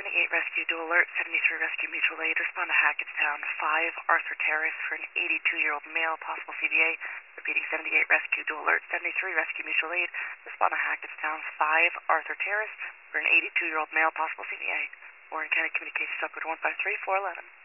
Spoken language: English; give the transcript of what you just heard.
78 Rescue, dual alert, 73 Rescue Mutual Aid, respond to Hackettstown, 5 Arthur Terrace for an 82-year-old male, possible CVA. Repeating, 78 Rescue, dual alert, 73 Rescue Mutual Aid, respond to Hackettstown, 5 Arthur Terrace for an 82-year-old male, possible CVA. Warren County Communications upward 153411.